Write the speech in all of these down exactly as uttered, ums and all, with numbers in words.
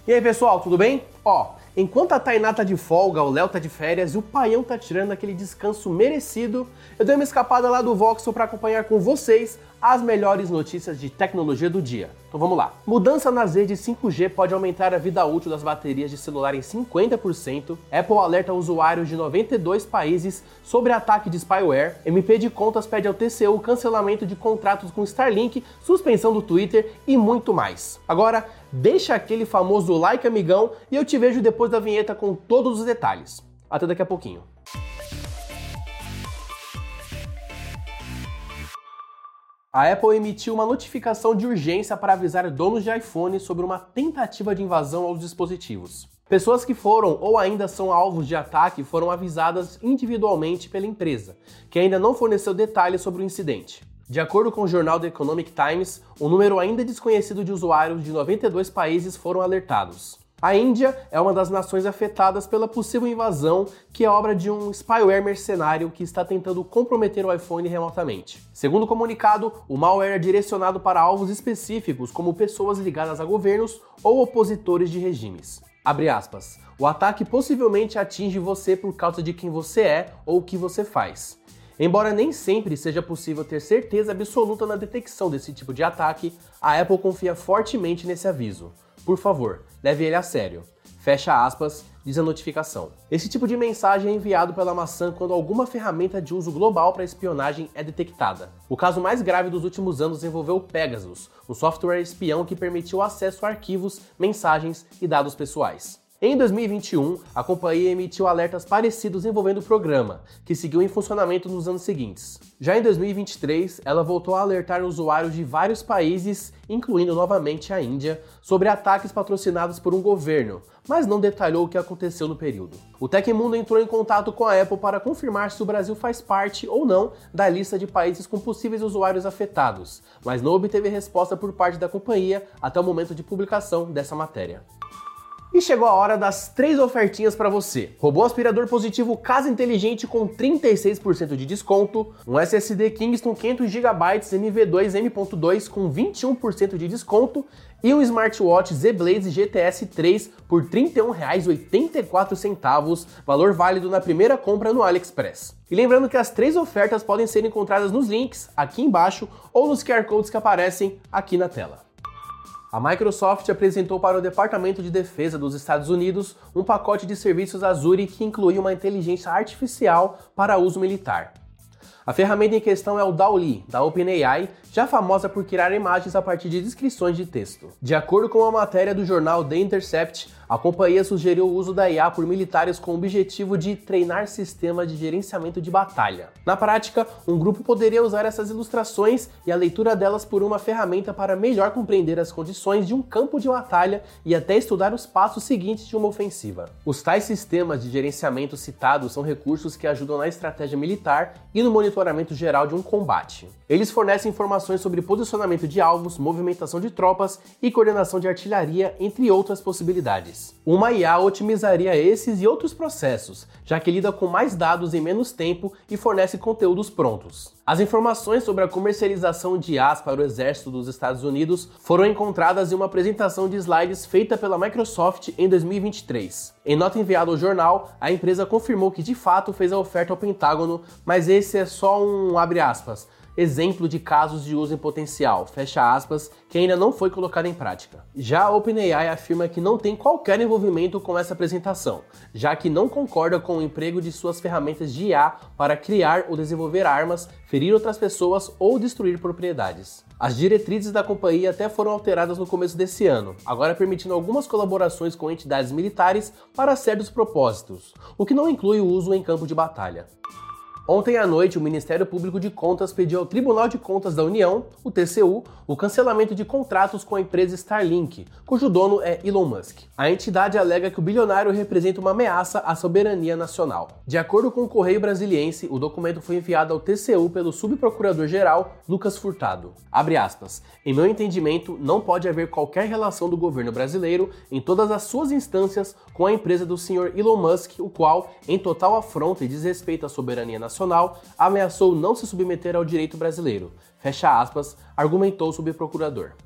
E aí pessoal, tudo bem? Ó, enquanto a Tainá tá de folga, o Léo tá de férias e o Paião tá tirando aquele descanso merecido, eu dei uma escapada lá do Voxel para acompanhar com vocês as melhores notícias de tecnologia do dia. Então vamos lá. Mudança nas redes cinco G pode aumentar a vida útil das baterias de celular em cinquenta por cento. Apple alerta usuários de noventa e dois países sobre ataque de spyware. M P de contas pede ao T C U cancelamento de contratos com Starlink, suspensão do Twitter e muito mais. Agora, deixa aquele famoso like, amigão, e eu te vejo depois da vinheta com todos os detalhes. Até daqui a pouquinho. A Apple emitiu uma notificação de urgência para avisar donos de iPhone sobre uma tentativa de invasão aos dispositivos. Pessoas que foram ou ainda são alvos de ataque foram avisadas individualmente pela empresa, que ainda não forneceu detalhes sobre o incidente. De acordo com o jornal The Economic Times, um número ainda desconhecido de usuários de noventa e dois países foram alertados. A Índia é uma das nações afetadas pela possível invasão, que é obra de um spyware mercenário que está tentando comprometer o iPhone remotamente. Segundo o comunicado, o malware é direcionado para alvos específicos, como pessoas ligadas a governos ou opositores de regimes. Abre aspas. O ataque possivelmente atinge você por causa de quem você é ou o que você faz. Embora nem sempre seja possível ter certeza absoluta na detecção desse tipo de ataque, a Apple confia fortemente nesse aviso. Por favor, leve ele a sério. Fecha aspas, diz a notificação. Esse tipo de mensagem é enviado pela maçã quando alguma ferramenta de uso global para espionagem é detectada. O caso mais grave dos últimos anos envolveu o Pegasus, um software espião que permitiu acesso a arquivos, mensagens e dados pessoais. Em dois mil e vinte e um, a companhia emitiu alertas parecidos envolvendo o programa, que seguiu em funcionamento nos anos seguintes. Já em dois mil e vinte e três, ela voltou a alertar usuários de vários países, incluindo novamente a Índia, sobre ataques patrocinados por um governo, mas não detalhou o que aconteceu no período. O Tecmundo entrou em contato com a Apple para confirmar se o Brasil faz parte ou não da lista de países com possíveis usuários afetados, mas não obteve resposta por parte da companhia até o momento de publicação dessa matéria. E chegou a hora das três ofertinhas para você. Robô aspirador positivo Casa Inteligente com trinta e seis por cento de desconto, um S S D Kingston quinhentos gigabytes M V dois M ponto dois com vinte e um por cento de desconto e um smartwatch Z Blaze G T S três por trinta e um reais e oitenta e quatro centavos, valor válido na primeira compra no AliExpress. E lembrando que as três ofertas podem ser encontradas nos links aqui embaixo ou nos Q R Codes que aparecem aqui na tela. A Microsoft apresentou para o Departamento de Defesa dos Estados Unidos um pacote de serviços Azure que inclui uma inteligência artificial para uso militar. A ferramenta em questão é o DALL-E, da OpenAI, já famosa por criar imagens a partir de descrições de texto. De acordo com uma matéria do jornal The Intercept, a companhia sugeriu o uso da I A por militares com o objetivo de treinar sistemas de gerenciamento de batalha. Na prática, um grupo poderia usar essas ilustrações e a leitura delas por uma ferramenta para melhor compreender as condições de um campo de batalha e até estudar os passos seguintes de uma ofensiva. Os tais sistemas de gerenciamento citados são recursos que ajudam na estratégia militar e no monitoramento geral de um combate. Eles fornecem informações sobre posicionamento de alvos, movimentação de tropas e coordenação de artilharia, entre outras possibilidades. Uma I A otimizaria esses e outros processos, já que lida com mais dados em menos tempo e fornece conteúdos prontos. As informações sobre a comercialização de I As para o exército dos Estados Unidos foram encontradas em uma apresentação de slides feita pela Microsoft em dois mil e vinte e três. Em nota enviada ao jornal, a empresa confirmou que de fato fez a oferta ao Pentágono, mas esse é só um, abre aspas, exemplo de casos de uso em potencial, fecha aspas, que ainda não foi colocado em prática. Já a OpenAI afirma que não tem qualquer envolvimento com essa apresentação, já que não concorda com o emprego de suas ferramentas de I A para criar ou desenvolver armas, ferir outras pessoas ou destruir propriedades. As diretrizes da companhia até foram alteradas no começo desse ano, agora permitindo algumas colaborações com entidades militares para certos propósitos, o que não inclui o uso em campo de batalha. Ontem à noite, o Ministério Público de Contas pediu ao Tribunal de Contas da União, o T C U, o cancelamento de contratos com a empresa Starlink, cujo dono é Elon Musk. A entidade alega que o bilionário representa uma ameaça à soberania nacional. De acordo com o Correio Brasiliense, o documento foi enviado ao T C U pelo subprocurador-geral Lucas Furtado. Abre aspas. Em meu entendimento, não pode haver qualquer relação do governo brasileiro em todas as suas instâncias com a empresa do senhor Elon Musk, o qual, em total afronta e desrespeito à soberania nacional, ameaçou não se submeter ao direito brasileiro, fecha aspas, argumentou o subprocurador.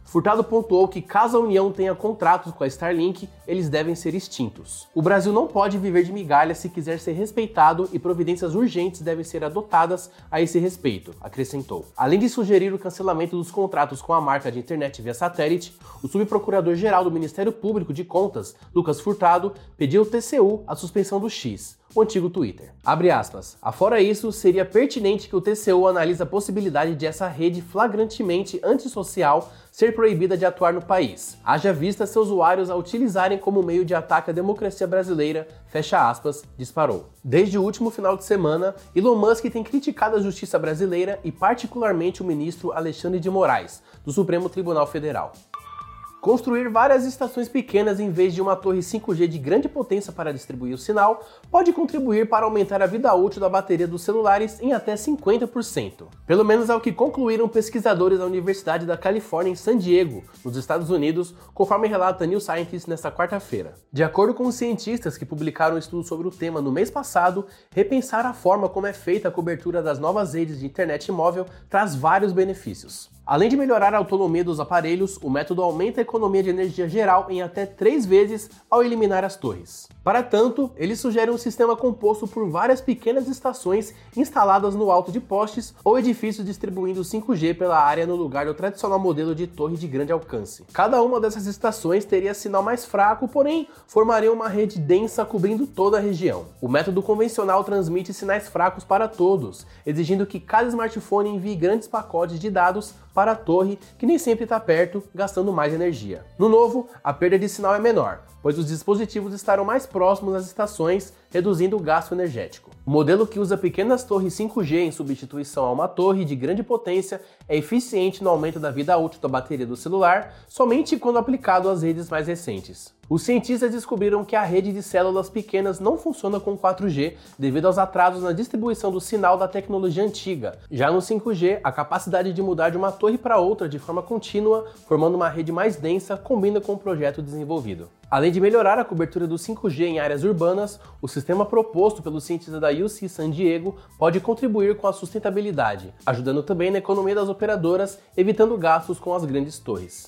Furtado pontuou que caso a União tenha contratos com a Starlink, eles devem ser extintos. O Brasil não pode viver de migalhas se quiser ser respeitado e providências urgentes devem ser adotadas a esse respeito, acrescentou. Além de sugerir o cancelamento dos contratos com a marca de internet via satélite, o subprocurador-geral do Ministério Público de Contas, Lucas Furtado, pediu ao T C U a suspensão do X, o antigo Twitter. Abre aspas. Afora isso, seria pertinente que o T C U analise a possibilidade de essa rede flagrantemente antissocial ser proibida de atuar no país. Haja vista seus usuários a utilizarem como meio de ataque à democracia brasileira, fecha aspas, disparou. Desde o último final de semana, Elon Musk tem criticado a justiça brasileira e particularmente o ministro Alexandre de Moraes, do Supremo Tribunal Federal. Construir várias estações pequenas em vez de uma torre cinco G de grande potência para distribuir o sinal pode contribuir para aumentar a vida útil da bateria dos celulares em até cinquenta por cento. Pelo menos é o que concluíram pesquisadores da Universidade da Califórnia em San Diego, nos Estados Unidos, conforme relata New Scientist nesta quarta-feira. De acordo com os cientistas que publicaram um estudo sobre o tema no mês passado, repensar a forma como é feita a cobertura das novas redes de internet móvel traz vários benefícios. Além de melhorar a autonomia dos aparelhos, o método aumenta a economia de energia geral em até três vezes ao eliminar as torres. Para tanto, ele sugere um sistema composto por várias pequenas estações instaladas no alto de postes ou edifícios distribuindo cinco G pela área no lugar do tradicional modelo de torre de grande alcance. Cada uma dessas estações teria sinal mais fraco, porém formaria uma rede densa cobrindo toda a região. O método convencional transmite sinais fracos para todos, exigindo que cada smartphone envie grandes pacotes de dados para a torre, que nem sempre está perto, gastando mais energia. No novo, a perda de sinal é menor, pois os dispositivos estarão mais próximos das estações, reduzindo o gasto energético. O modelo que usa pequenas torres cinco G em substituição a uma torre de grande potência é eficiente no aumento da vida útil da bateria do celular, somente quando aplicado às redes mais recentes. Os cientistas descobriram que a rede de células pequenas não funciona com quatro G devido aos atrasos na distribuição do sinal da tecnologia antiga. Já no cinco G, a capacidade de mudar de uma torre para outra de forma contínua, formando uma rede mais densa, combina com o projeto desenvolvido. Além de melhorar a cobertura do cinco G em áreas urbanas, o sistema proposto pelo cientista da U C San Diego pode contribuir com a sustentabilidade, ajudando também na economia das operadoras, evitando gastos com as grandes torres.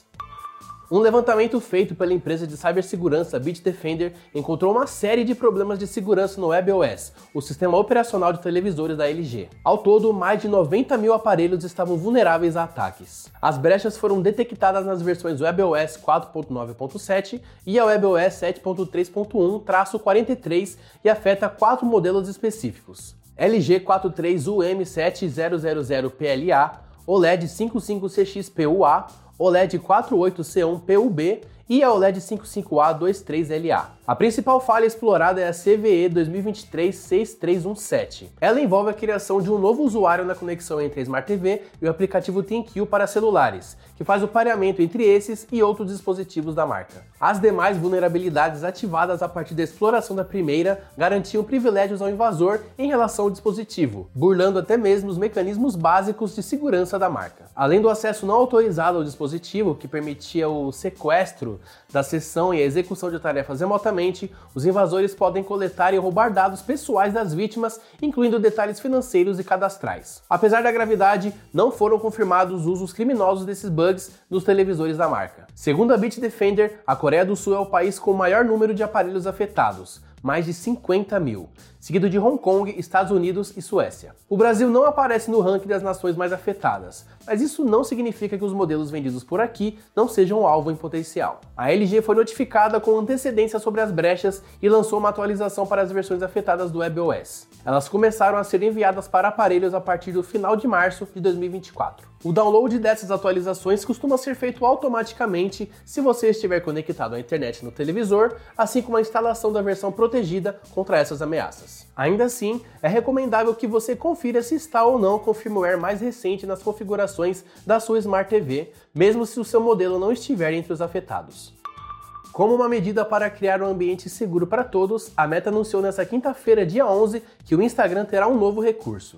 Um levantamento feito pela empresa de cibersegurança Bitdefender encontrou uma série de problemas de segurança no WebOS, o sistema operacional de televisores da L G. Ao todo, mais de noventa mil aparelhos estavam vulneráveis a ataques. As brechas foram detectadas nas versões WebOS quatro ponto nove ponto sete e a WebOS sete ponto três ponto um traço quarenta e três e afeta quatro modelos específicos: L G quarenta e três U M sete zero zero zero P L A, O L E D cinquenta e cinco C X P U A, O L E D quarenta e oito C um P U B e a O L E D cinquenta e cinco A vinte e três L A. A principal falha explorada é a C V E dois mil e vinte e três seis três um sete. Ela envolve a criação de um novo usuário na conexão entre a Smart T V e o aplicativo ThinQ para celulares, que faz o pareamento entre esses e outros dispositivos da marca. As demais vulnerabilidades ativadas a partir da exploração da primeira garantiam privilégios ao invasor em relação ao dispositivo, burlando até mesmo os mecanismos básicos de segurança da marca. Além do acesso não autorizado ao dispositivo, que permitia o sequestro da sessão e a execução de tarefas remotamente, os invasores podem coletar e roubar dados pessoais das vítimas, incluindo detalhes financeiros e cadastrais. Apesar da gravidade, não foram confirmados usos criminosos desses bugs nos televisores da marca. Segundo a Bitdefender, a Coreia do Sul é o país com o maior número de aparelhos afetados, mais de cinquenta mil, seguido de Hong Kong, Estados Unidos e Suécia. O Brasil não aparece no ranking das nações mais afetadas, mas isso não significa que os modelos vendidos por aqui não sejam alvo em potencial. A L G foi notificada com antecedência sobre as brechas e lançou uma atualização para as versões afetadas do WebOS. Elas começaram a ser enviadas para aparelhos a partir do final de março de dois mil e vinte e quatro. O download dessas atualizações costuma ser feito automaticamente se você estiver conectado à internet no televisor, assim como a instalação da versão protegida contra essas ameaças. Ainda assim, é recomendável que você confira se está ou não com o firmware mais recente nas configurações da sua Smart T V, mesmo se o seu modelo não estiver entre os afetados. Como uma medida para criar um ambiente seguro para todos, a Meta anunciou nesta quinta-feira, dia onze, que o Instagram terá um novo recurso.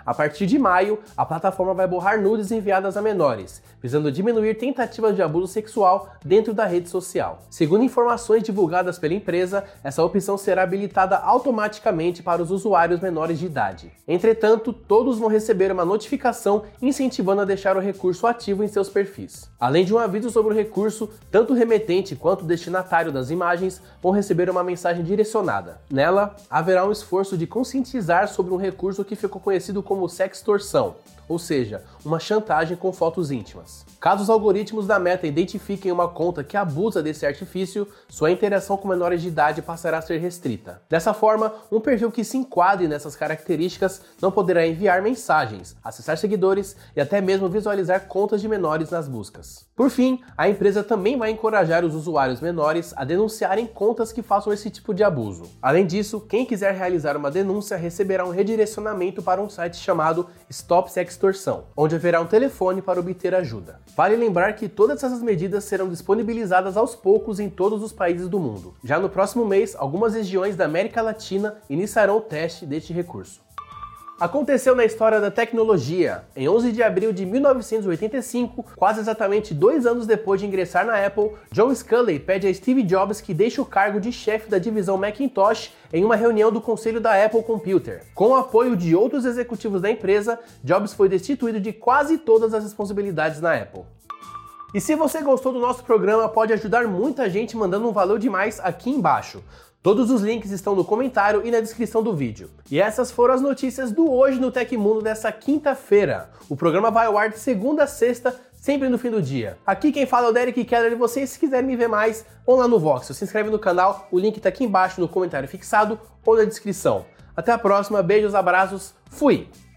A partir de maio, a plataforma vai borrar nudes enviadas a menores, visando diminuir tentativas de abuso sexual dentro da rede social. Segundo informações divulgadas pela empresa, essa opção será habilitada automaticamente para os usuários menores de idade. Entretanto, todos vão receber uma notificação incentivando a deixar o recurso ativo em seus perfis. Além de um aviso sobre o recurso, tanto o remetente quanto o destinatário das imagens vão receber uma mensagem direcionada. Nela, haverá um esforço de conscientizar sobre um recurso que ficou conhecido como sextorção, ou seja, uma chantagem com fotos íntimas. Caso os algoritmos da Meta identifiquem uma conta que abusa desse artifício, sua interação com menores de idade passará a ser restrita. Dessa forma, um perfil que se enquadre nessas características não poderá enviar mensagens, acessar seguidores e até mesmo visualizar contas de menores nas buscas. Por fim, a empresa também vai encorajar os usuários menores a denunciarem contas que façam esse tipo de abuso. Além disso, quem quiser realizar uma denúncia receberá um redirecionamento para um site chamado Stop Sextorção, onde haverá um telefone para obter ajuda. Vale lembrar que todas essas medidas serão disponibilizadas aos poucos em todos os países do mundo. Já no próximo mês, algumas regiões da América Latina iniciarão o teste deste recurso. Aconteceu na história da tecnologia. Em onze de abril de mil novecentos e oitenta e cinco, quase exatamente dois anos depois de ingressar na Apple, John Sculley pede a Steve Jobs que deixe o cargo de chefe da divisão Macintosh em uma reunião do conselho da Apple Computer. Com o apoio de outros executivos da empresa, Jobs foi destituído de quase todas as responsabilidades na Apple. E se você gostou do nosso programa, pode ajudar muita gente mandando um valeu demais aqui embaixo. Todos os links estão no comentário e na descrição do vídeo. E essas foram as notícias do Hoje no Tecmundo dessa quinta-feira. O programa vai ao ar de segunda a sexta, sempre no fim do dia. Aqui quem fala é o Derek Keller e vocês, se quiserem me ver mais, vão lá no Voxel, se inscreve no canal, o link tá aqui embaixo no comentário fixado ou na descrição. Até a próxima, beijos, abraços, fui!